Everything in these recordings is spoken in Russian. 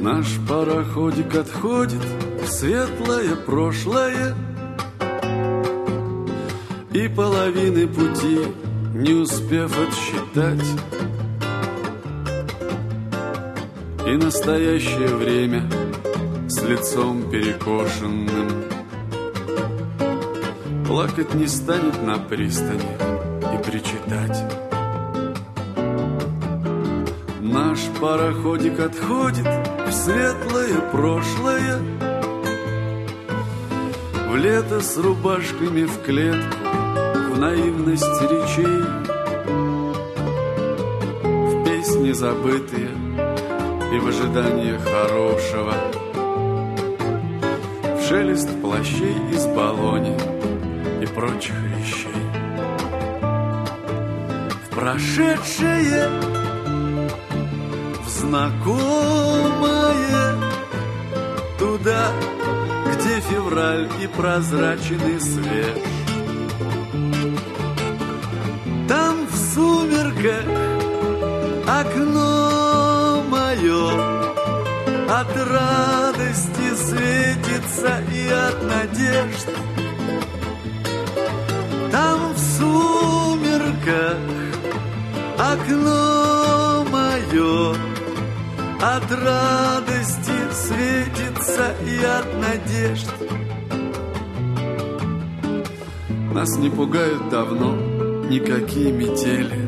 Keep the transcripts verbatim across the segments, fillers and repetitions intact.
Наш пароходик отходит в светлое прошлое, и половины пути не успев отсчитать, и настоящее время с лицом перекошенным плакать не станет на пристани и причитать. Наш пароходик отходит в светлое прошлое, в лето с рубашками в клетку, в наивность речей, в песни забытые и в ожидании хорошего, в шелест плащей из баллони и прочих вещей, в прошедшее, в знакомое, туда, где февраль и прозрачен и свеж. Там в сумерках окно мое от радости светится и от надежд. Там в сумерках окно мое от радости светится и от надежд. Нас не пугают давно никакие метели,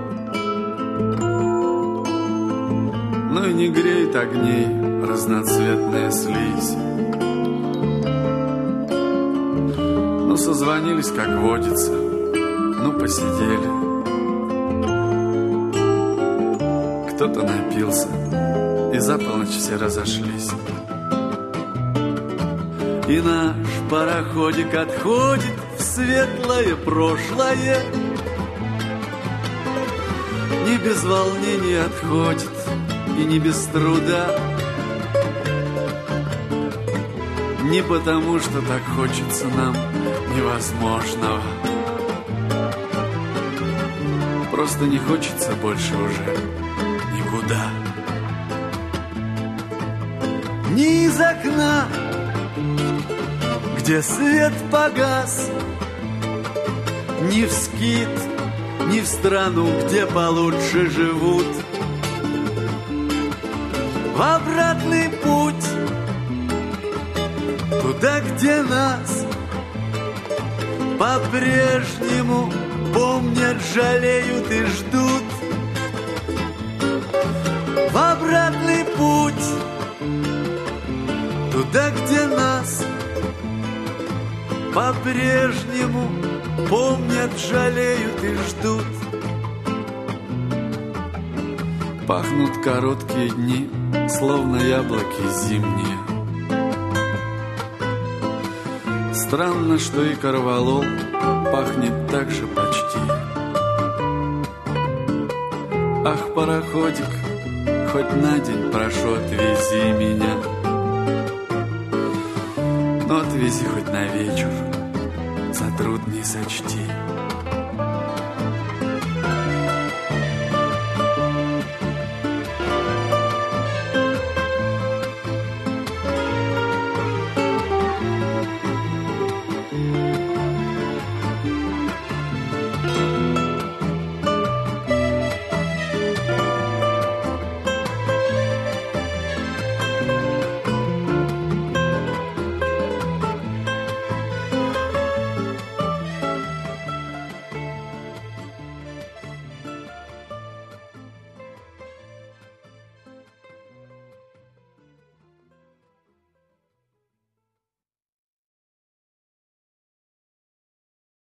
но и не греет огней разноцветная слизь. Ну, созвонились, как водится, ну, посидели. Кто-то напился, и за полночь все разошлись. И наш пароходик отходит в светлое прошлое, не без волнения отходит и не без труда, не потому, что так хочется нам невозможного, просто не хочется больше уже никуда. Ни из окна, где свет погас, ни в скит, ни в страну, где получше живут. В обратный путь, туда, где нас по-прежнему помнят, жалеют и ждут. В обратный путь, туда, где нас по-прежнему помнят, жалеют и ждут. Пахнут короткие дни, словно яблоки зимние. Странно, что и корвалол пахнет так же почти. Ах, пароходик, хоть на день прошу, отвези меня, но отвези хоть на вечер, за труд не сочти.